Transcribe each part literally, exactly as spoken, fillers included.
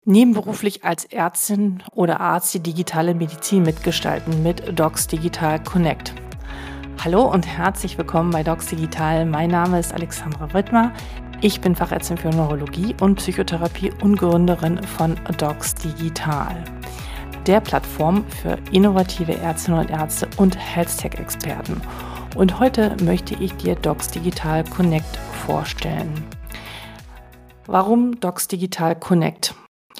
Nebenberuflich als Ärztin oder Arzt die digitale Medizin mitgestalten mit Docs Digital Connect. Hallo und herzlich willkommen bei Docs Digital. Mein Name ist Alexandra Wittmer. Ich bin Fachärztin für Neurologie und Psychotherapie und Gründerin von Docs Digital, der Plattform für innovative Ärztinnen und Ärzte und Health-Tech-Experten. Und heute möchte ich dir Docs Digital Connect vorstellen. Warum Docs Digital Connect?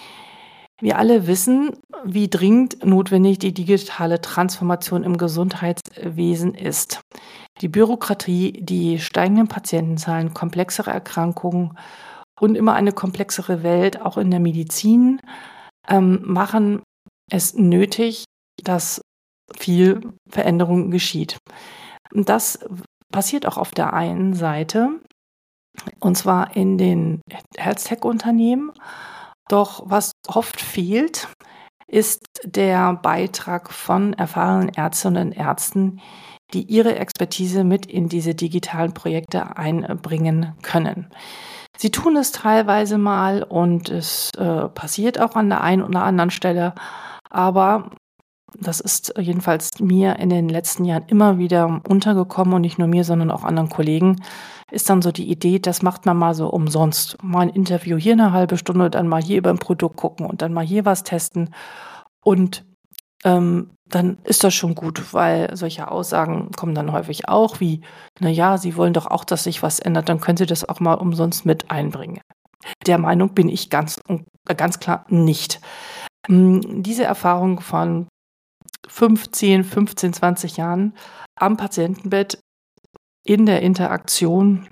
Wir alle wissen, wie dringend notwendig die digitale Transformation im Gesundheitswesen ist. Die Bürokratie, die steigenden Patientenzahlen, komplexere Erkrankungen und immer eine komplexere Welt, auch in der Medizin, ähm, machen es nötig, dass viel Veränderung geschieht. Und das passiert auch auf der einen Seite, und zwar in den Health-Tech-Unternehmen. Doch was oft fehlt, ist der Beitrag von erfahrenen Ärztinnen und Ärzten, die ihre Expertise mit in diese digitalen Projekte einbringen können. Sie tun es teilweise mal und es äh, passiert auch an der einen oder anderen Stelle, aber das ist jedenfalls mir in den letzten Jahren immer wieder untergekommen und nicht nur mir, sondern auch anderen Kollegen, ist dann so die Idee, das macht man mal so umsonst. Mal ein Interview hier eine halbe Stunde, dann mal hier über ein Produkt gucken und dann mal hier was testen. Und ähm, dann ist das schon gut, weil solche Aussagen kommen dann häufig auch wie, naja, Sie wollen doch auch, dass sich was ändert, dann können Sie das auch mal umsonst mit einbringen. Der Meinung bin ich ganz, ganz klar nicht. Diese Erfahrung von fünfzehn, fünfzehn, zwanzig Jahren am Patientenbett in der Interaktion,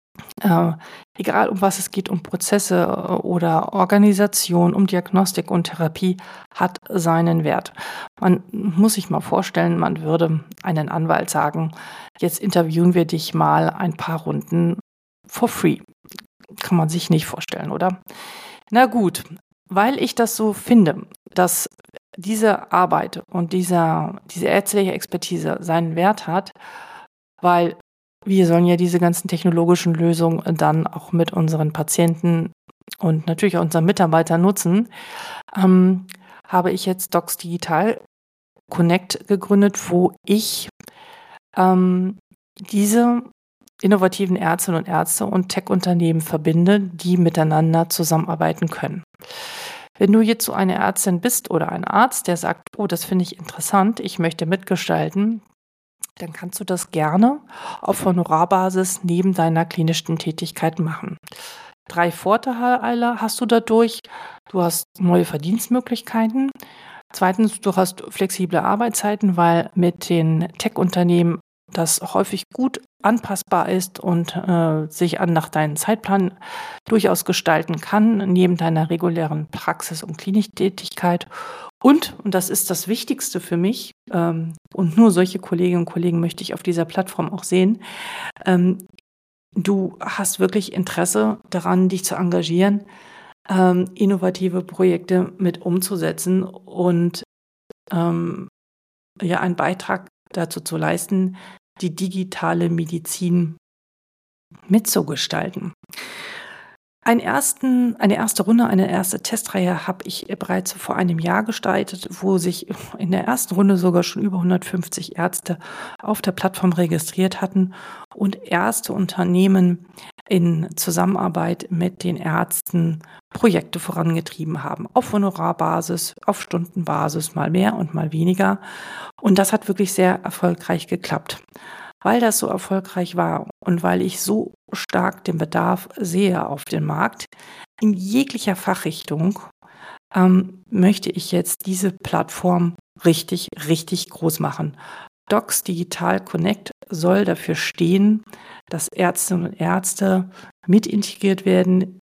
äh, egal um was es geht, um Prozesse oder Organisation, um Diagnostik und Therapie, hat seinen Wert. Man muss sich mal vorstellen, man würde einen Anwalt sagen, jetzt interviewen wir dich mal ein paar Runden for free. Kann man sich nicht vorstellen, oder? Na gut, weil ich das so finde, dass diese Arbeit und dieser, diese ärztliche Expertise seinen Wert hat, weil wir sollen ja diese ganzen technologischen Lösungen dann auch mit unseren Patienten und natürlich auch unseren Mitarbeitern nutzen, ähm, habe ich jetzt Docs Digital Connect gegründet, wo ich ähm, diese innovativen Ärztinnen und Ärzte und Tech-Unternehmen verbinde, die miteinander zusammenarbeiten können. Wenn du jetzt so eine Ärztin bist oder ein Arzt, der sagt, oh, das finde ich interessant, ich möchte mitgestalten, dann kannst du das gerne auf Honorarbasis neben deiner klinischen Tätigkeit machen. Drei Vorteile hast du dadurch. Du hast neue Verdienstmöglichkeiten. Zweitens, du hast flexible Arbeitszeiten, weil mit den Tech-Unternehmen das häufig gut anpassbar ist und äh, sich an nach deinem Zeitplan durchaus gestalten kann, neben deiner regulären Praxis- und Kliniktätigkeit. Und, und das ist das Wichtigste für mich, ähm, und nur solche Kolleginnen und Kollegen möchte ich auf dieser Plattform auch sehen, ähm, du hast wirklich Interesse daran, dich zu engagieren, ähm, innovative Projekte mit umzusetzen und ähm, ja, einen Beitrag dazu zu leisten, die digitale Medizin mitzugestalten. Einen ersten, eine erste Runde, eine erste Testreihe habe ich bereits vor einem Jahr gestaltet, wo sich in der ersten Runde sogar schon über hundertfünfzig Ärzte auf der Plattform registriert hatten und erste Unternehmen in Zusammenarbeit mit den Ärzten Projekte vorangetrieben haben. Auf Honorarbasis, auf Stundenbasis, mal mehr und mal weniger. Und das hat wirklich sehr erfolgreich geklappt. Weil das so erfolgreich war und weil ich so stark den Bedarf sehe auf dem Markt, in jeglicher Fachrichtung, ähm, möchte ich jetzt diese Plattform richtig, richtig groß machen. Docs Digital Connect soll dafür stehen, dass Ärztinnen und Ärzte mit integriert werden,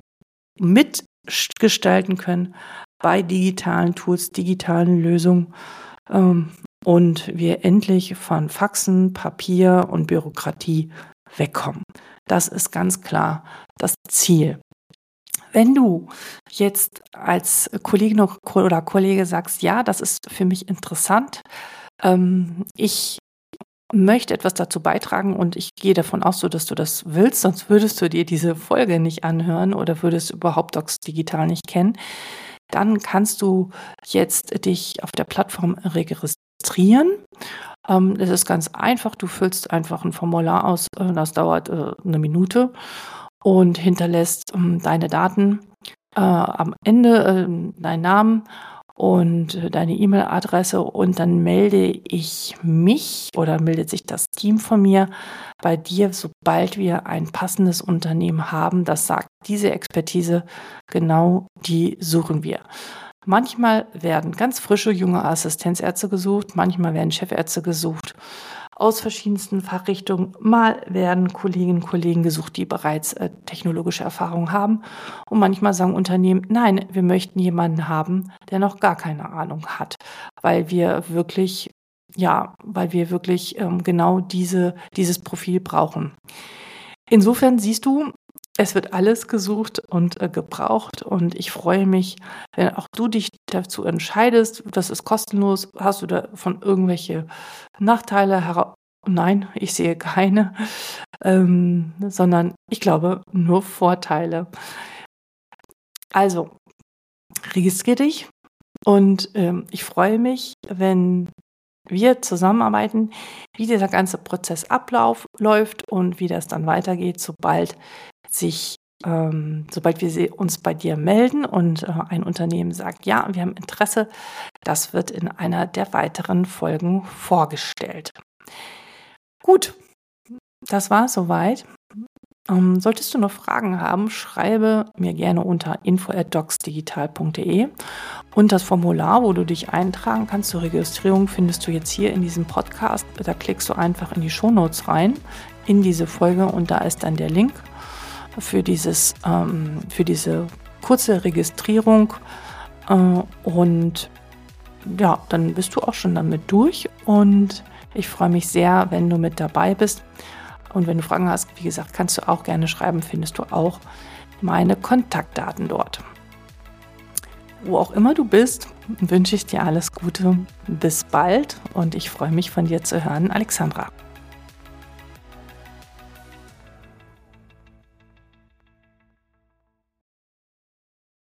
mitgestalten können bei digitalen Tools, digitalen Lösungen, ähm, und wir endlich von Faxen, Papier und Bürokratie wegkommen. Das ist ganz klar das Ziel. Wenn du jetzt als Kollegin oder Kollege sagst, ja, das ist für mich interessant, ähm, ich möchte etwas dazu beitragen und ich gehe davon aus, so dass du das willst, sonst würdest du dir diese Folge nicht anhören oder würdest überhaupt Docs Digital nicht kennen, dann kannst du jetzt dich auf der Plattform registrieren. Ähm, das ist ganz einfach. Du füllst einfach ein Formular aus, äh, das dauert äh, eine Minute und hinterlässt ähm, deine Daten. Äh, am Ende äh, deinen Namen und äh, deine E-Mail-Adresse und dann melde ich mich oder meldet sich das Team von mir bei dir, sobald wir ein passendes Unternehmen haben, das sagt, diese Expertise, genau die suchen wir. Manchmal werden ganz frische junge Assistenzärzte gesucht, manchmal werden Chefärzte gesucht aus verschiedensten Fachrichtungen. Mal werden Kolleginnen und Kollegen gesucht, die bereits äh, technologische Erfahrung haben. Und manchmal sagen Unternehmen, nein, wir möchten jemanden haben, der noch gar keine Ahnung hat, weil wir wirklich, ja, weil wir wirklich ähm, genau diese, dieses Profil brauchen. Insofern siehst du, es wird alles gesucht und äh, gebraucht und ich freue mich, wenn auch du dich dazu entscheidest. Das ist kostenlos. Hast du davon irgendwelche Nachteile hera- Nein, ich sehe keine, ähm, sondern ich glaube nur Vorteile. Also, registrier dich und ähm, ich freue mich, wenn wir zusammenarbeiten, wie dieser ganze Prozess abläuft und wie das dann weitergeht, sobald sich, ähm, sobald wir sie, uns bei dir melden und äh, ein Unternehmen sagt, ja, wir haben Interesse, das wird in einer der weiteren Folgen vorgestellt. Gut, das war soweit. Ähm, solltest du noch Fragen haben, schreibe mir gerne unter info at docsdigital punkt de und das Formular, wo du dich eintragen kannst zur Registrierung, findest du jetzt hier in diesem Podcast. Da klickst du einfach in die Shownotes rein, in diese Folge und da ist dann der Link für, dieses, ähm, für diese kurze Registrierung äh, und ja, dann bist du auch schon damit durch und ich freue mich sehr, wenn du mit dabei bist. Und wenn du Fragen hast, wie gesagt, kannst du auch gerne schreiben, findest du auch meine Kontaktdaten dort. Wo auch immer du bist, wünsche ich dir alles Gute. Bis bald und ich freue mich von dir zu hören, Alexandra.